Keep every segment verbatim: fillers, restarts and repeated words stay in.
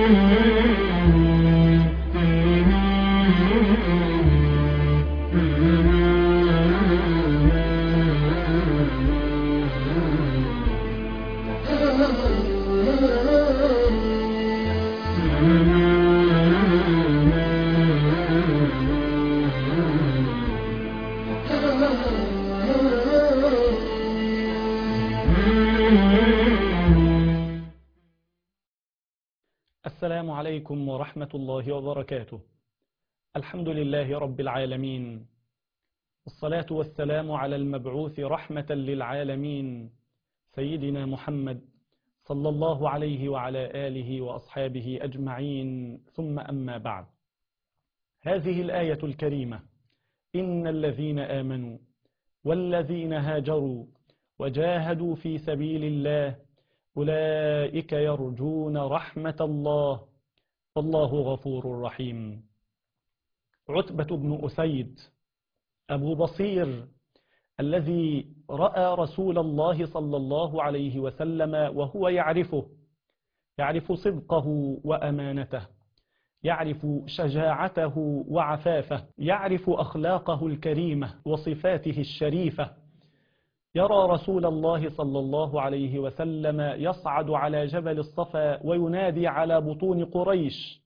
السلام عليكم ورحمة الله وبركاته. الحمد لله رب العالمين، والصلاة والسلام على المبعوث رحمة للعالمين سيدنا محمد صلى الله عليه وعلى آله وأصحابه أجمعين، ثم أما بعد. هذه الآية الكريمة: إن الذين آمنوا والذين هاجروا وجاهدوا في سبيل الله أولئك يرجون رحمة الله والله غفور رحيم. عتبة بن أسيد أبو بصير الذي رأى رسول الله صلى الله عليه وسلم وهو يعرفه، يعرف صدقه وأمانته، يعرف شجاعته وعفافه، يعرف أخلاقه الكريمة وصفاته الشريفة، يرى رسول الله صلى الله عليه وسلم يصعد على جبل الصفا وينادي على بطون قريش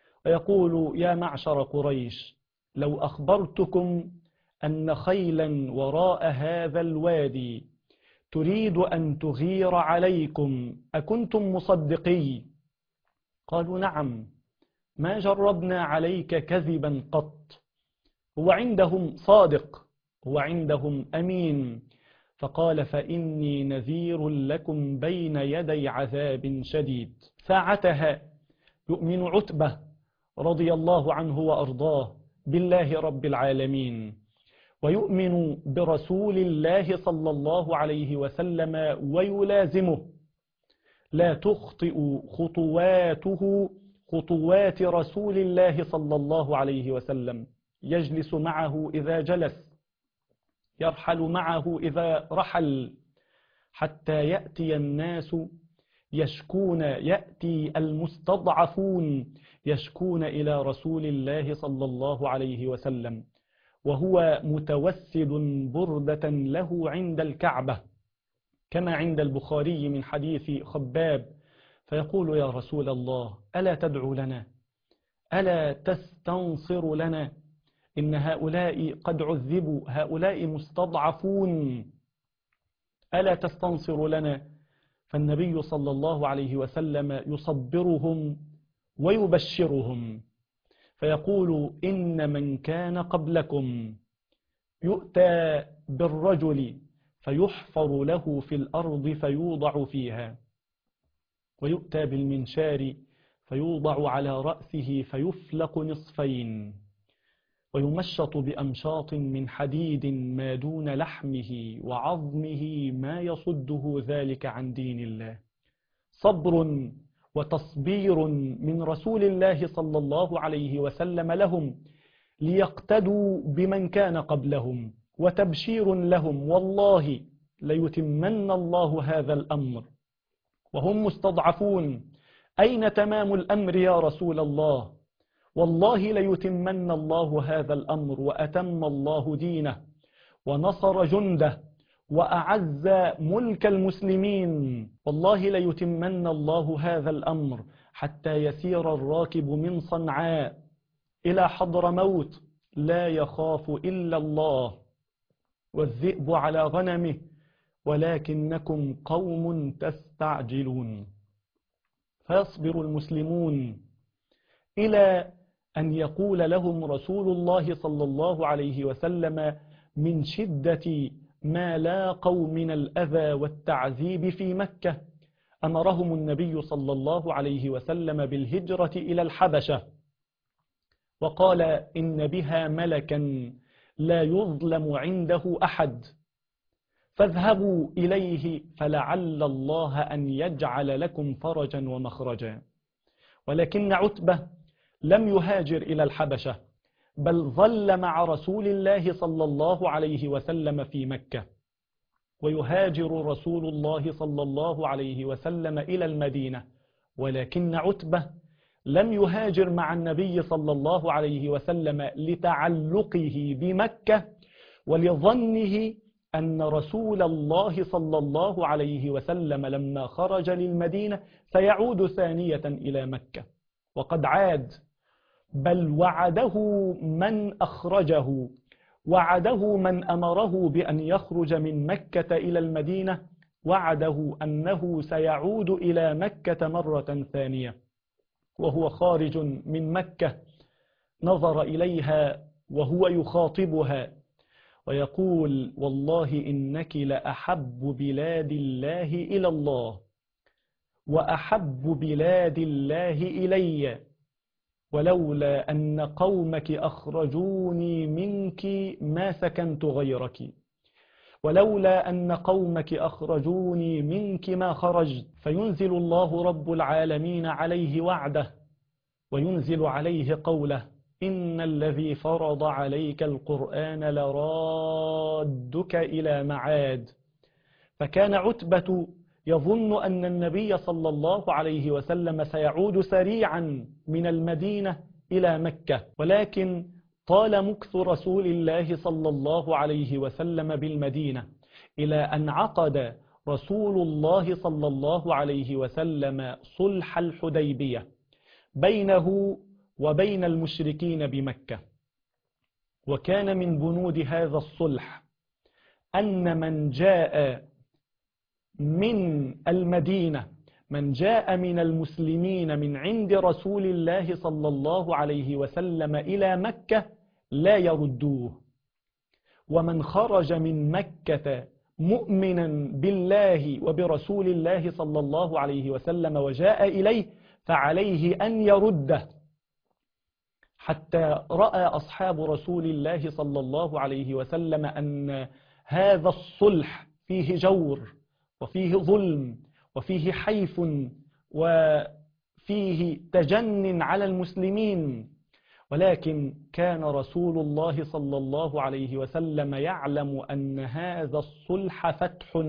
ويقول: يا معشر قريش، لو أخبرتكم أن خيلا وراء هذا الوادي تريد أن تغير عليكم أكنتم مصدقي؟ قالوا: نعم، ما جربنا عليك كذبا قط. هو عندهم صادق، هو عندهم أمين. فقال: فإني نذير لكم بين يدي عذاب شديد. ساعتها يؤمن عتبة رضي الله عنه وأرضاه بالله رب العالمين، ويؤمن برسول الله صلى الله عليه وسلم ويلازمه، لا تخطئ خطواته خطوات رسول الله صلى الله عليه وسلم. يجلس معه إذا جلس، يرحل معه إذا رحل، حتى يأتي الناس يشكون، يأتي المستضعفون يشكون إلى رسول الله صلى الله عليه وسلم وهو متوسد بردة له عند الكعبة، كما عند البخاري من حديث خباب، فيقول: يا رسول الله، ألا تدعو لنا؟ ألا تستنصر لنا؟ إن هؤلاء قد عذبوا، هؤلاء مستضعفون، ألا تستنصر لنا؟ فالنبي صلى الله عليه وسلم يصبرهم ويبشرهم، فيقول: إن من كان قبلكم يؤتى بالرجل فيحفر له في الأرض فيوضع فيها، ويؤتى بالمنشار فيوضع على رأسه فيفلق نصفين، ويمشط بأمشاط من حديد ما دون لحمه وعظمه ما يصده ذلك عن دين الله. صبر وتصبير من رسول الله صلى الله عليه وسلم لهم ليقتدوا بمن كان قبلهم، وتبشير لهم: والله ليتمن الله هذا الأمر وهم مستضعفون. أين تمام الأمر يا رسول الله؟ والله ليتمن الله هذا الأمر وأتم الله دينه ونصر جنده وأعز ملك المسلمين. والله ليتمن الله هذا الأمر حتى يسير الراكب من صنعاء إلى حضرموت لا يخاف إلا الله، والذئب على غنمه، ولكنكم قوم تستعجلون. فيصبر المسلمون إلى أن يقول لهم رسول الله صلى الله عليه وسلم من شدة ما لاقوا من الأذى والتعذيب في مكة، أمرهم النبي صلى الله عليه وسلم بالهجرة إلى الحبشة، وقال: إن بها ملكا لا يظلم عنده أحد، فاذهبوا إليه فلعل الله أن يجعل لكم فرجا ومخرجا. ولكن عتبة لم يهاجر إلى الحبشة، بل ظل مع رسول الله صلى الله عليه وسلم في مكة، ويهاجر رسول الله صلى الله عليه وسلم إلى المدينة. ولكن عتبة لم يهاجر مع النبي صلى الله عليه وسلم لتعلقه بمكة ولظنه أن رسول الله صلى الله عليه وسلم لما خرج للمدينة سيعود ثانية إلى مكة، وقد عاد، بل وعده من أخرجه، وعده من أمره بأن يخرج من مكة إلى المدينة، وعده أنه سيعود إلى مكة مرة ثانية. وهو خارج من مكة نظر إليها وهو يخاطبها ويقول: والله إنك لأحب بلاد الله إلى الله، وأحب بلاد الله إلي، ولولا أن قومك أخرجوني منك ما سكنت غيرك، ولولا أن قومك أخرجوني منك ما خرجت. فينزل الله رب العالمين عليه وعده، وينزل عليه قوله: إن الذي فرض عليك القرآن لرادك إلى معاد. فكان عتبة يظن أن النبي صلى الله عليه وسلم سيعود سريعا من المدينة إلى مكة، ولكن طال مكث رسول الله صلى الله عليه وسلم بالمدينة إلى أن عقد رسول الله صلى الله عليه وسلم صلح الحديبية بينه وبين المشركين بمكة. وكان من بنود هذا الصلح أن من جاء من المدينة، من جاء من المسلمين من عند رسول الله صلى الله عليه وسلم إلى مكة لا يردوه، ومن خرج من مكة مؤمنا بالله وبرسول الله صلى الله عليه وسلم وجاء إليه فعليه أن يرده. حتى رأى أصحاب رسول الله صلى الله عليه وسلم أن هذا الصلح فيه جور وفيه ظلم وفيه حيف وفيه تجن على المسلمين، ولكن كان رسول الله صلى الله عليه وسلم يعلم أن هذا الصلح فتح،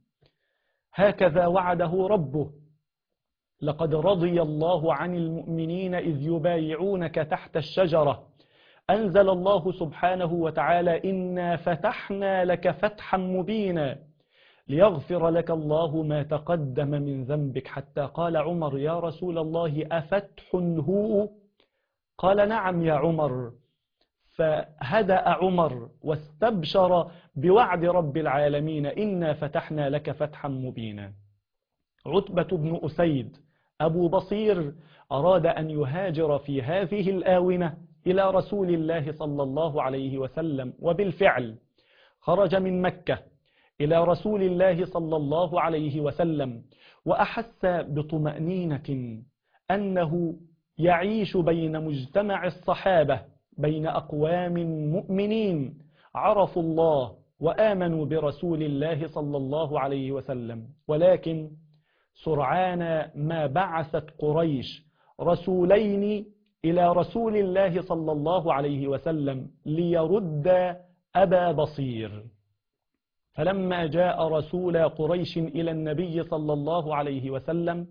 هكذا وعده ربه: لقد رضي الله عن المؤمنين إذ يبايعونك تحت الشجرة. أنزل الله سبحانه وتعالى: إنا فتحنا لك فتحا مبينا ليغفر لك الله ما تقدم من ذنبك. حتى قال عمر: يا رسول الله أفتح هو؟ قال: نعم يا عمر. فهدأ عمر واستبشر بوعد رب العالمين: إنا فتحنا لك فتحا مبينا. عتبة بن أسيد أبو بصير أراد أن يهاجر في هذه الآونة إلى رسول الله صلى الله عليه وسلم، وبالفعل خرج من مكة إلى رسول الله صلى الله عليه وسلم، وأحس بطمأنينة أنه يعيش بين مجتمع الصحابة، بين أقوام مؤمنين عرفوا الله وآمنوا برسول الله صلى الله عليه وسلم. ولكن سرعان ما بعثت قريش رسولين إلى رسول الله صلى الله عليه وسلم ليرد أبا بصير. فلما جاء رسول قريش إلى النبي صلى الله عليه وسلم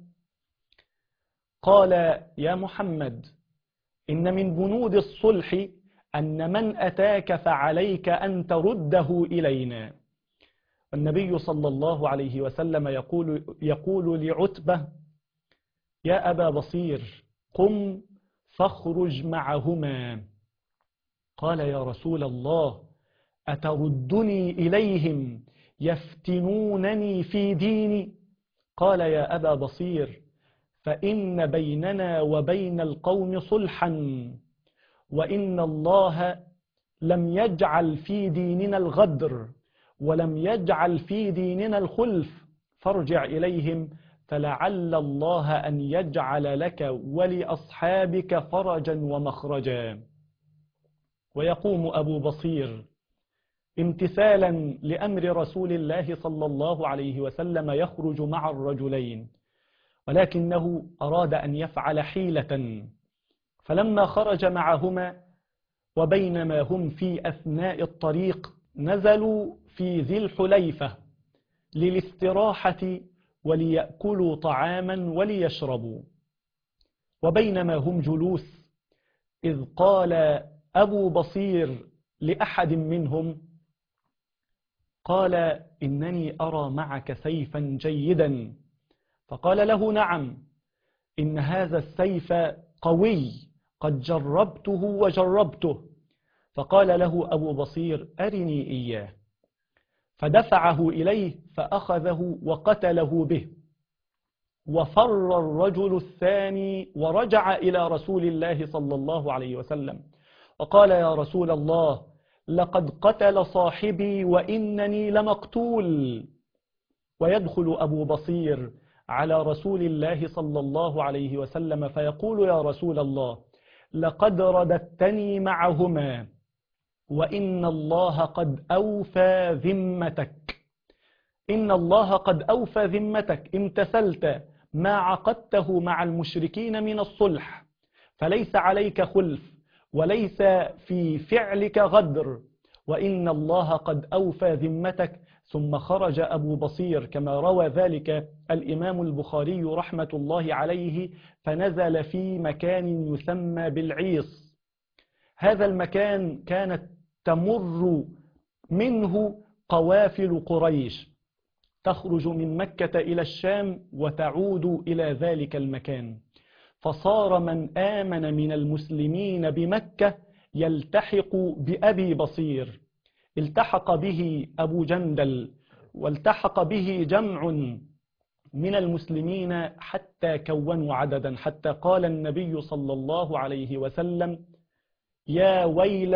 قال: يا محمد، إن من بنود الصلح أن من أتاك فعليك أن ترده إلينا. النبي صلى الله عليه وسلم يقول, يقول لعتبة: يا أبا بصير، قم فاخرج معهما. قال: يا رسول الله، أتردني إليهم يفتنونني في ديني؟ قال: يا أبا بصير، فإن بيننا وبين القوم صلحا، وإن الله لم يجعل في ديننا الغدر، ولم يجعل في ديننا الخلف، فارجع إليهم فلعل الله أن يجعل لك ولأصحابك فرجا ومخرجا. ويقوم أبو بصير امتثالا لأمر رسول الله صلى الله عليه وسلم يخرج مع الرجلين، ولكنه أراد أن يفعل حيلة. فلما خرج معهما وبينما هم في أثناء الطريق نزلوا في ذي الحليفة للاستراحة وليأكلوا طعاما وليشربوا. وبينما هم جلوس إذ قال أبو بصير لأحد منهم قال إنني أرى معك سيفا جيدا، فقال له نعم، إن هذا السيف قوي قد جربته وجربته. فقال له أبو بصير أرني إياه، فدفعه إليه فأخذه وقتله به. وفر الرجل الثاني ورجع إلى رسول الله صلى الله عليه وسلم وقال يا رسول الله لقد قتل صاحبي وإنني لمقتول. ويدخل أبو بصير على رسول الله صلى الله عليه وسلم فيقول يا رسول الله لقد رددتني معهما وإن الله قد أوفى ذمتك، إن الله قد أوفى ذمتك، امتثلت ما عقدته مع المشركين من الصلح، فليس عليك خلف وليس في فعلك غدر، وإن الله قد أوفى ذمتك. ثم خرج أبو بصير كما روى ذلك الإمام البخاري رحمة الله عليه، فنزل في مكان يسمى بالعيص. هذا المكان كانت تمر منه قوافل قريش تخرج من مكة إلى الشام وتعود إلى ذلك المكان، فصار من آمن من المسلمين بمكة يلتحق بأبي بصير، التحق به أبو جندل والتحق به جمع من المسلمين حتى كونوا عددا، حتى قال النبي صلى الله عليه وسلم يا ويل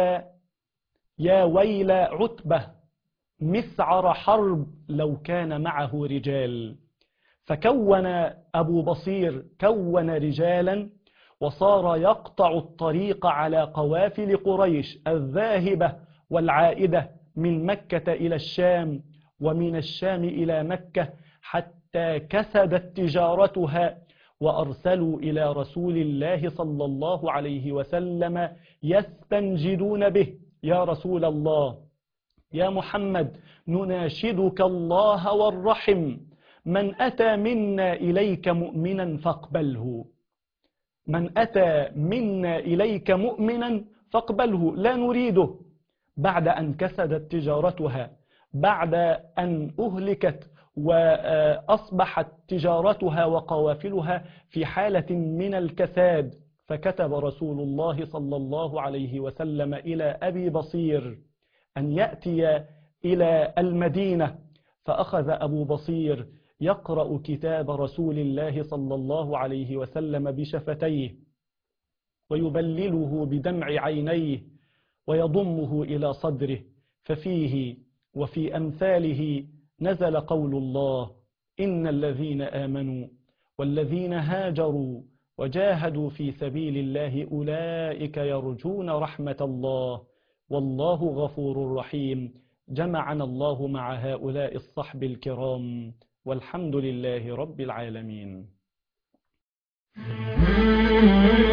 يا ويل عتبة مسعر حرب لو كان معه رجال. فكون أبو بصير كون رجالا وصار يقطع الطريق على قوافل قريش الذاهبة والعائدة من مكة إلى الشام ومن الشام إلى مكة، حتى كسدت تجارتها وأرسلوا إلى رسول الله صلى الله عليه وسلم يستنجدون به يا رسول الله يا محمد نناشدك الله والرحم، من أتى منا إليك مؤمنا فاقبله، من أتى منا إليك مؤمنا فاقبله لا نريده. بعد أن كسدت تجارتها، بعد أن أهلكت وأصبحت تجارتها وقوافلها في حالة من الكساد، فكتب رسول الله صلى الله عليه وسلم إلى أبي بصير أن يأتي إلى المدينة. فأخذ أبو بصير يقرأ كتاب رسول الله صلى الله عليه وسلم بشفتيه ويبلله بدمع عينيه ويضمه إلى صدره، ففيه وفي أمثاله نزل قول الله إن الذين آمنوا والذين هاجروا وجاهدوا في سبيل الله أولئك يرجون رحمة الله والله غفور رحيم. جمعنا الله مع هؤلاء الصحب الكرام والحمد لله رب العالمين.